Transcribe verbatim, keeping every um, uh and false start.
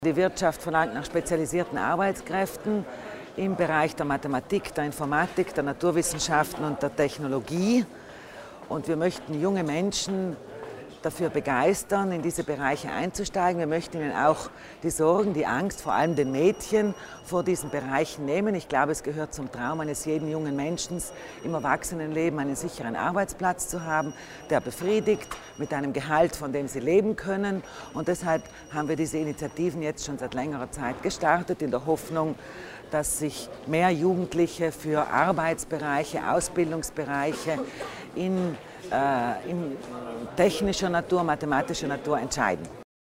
Die Wirtschaft verlangt nach spezialisierten Arbeitskräften im Bereich der Mathematik, der Informatik, der Naturwissenschaften und der Technologie. Und wir möchten junge Menschen dafür begeistern, in diese Bereiche einzusteigen. Wir möchten ihnen auch die Sorgen, die Angst, vor allem den Mädchen, vor diesen Bereichen nehmen. Ich glaube, es gehört zum Traum eines jeden jungen Menschen, im Erwachsenenleben einen sicheren Arbeitsplatz zu haben, der befriedigt, mit einem Gehalt, von dem sie leben können. Und deshalb haben wir diese Initiativen jetzt schon seit längerer Zeit gestartet, in der Hoffnung, dass sich mehr Jugendliche für Arbeitsbereiche, Ausbildungsbereiche in, äh, in technischer Natur, mathematischer Natur entscheiden.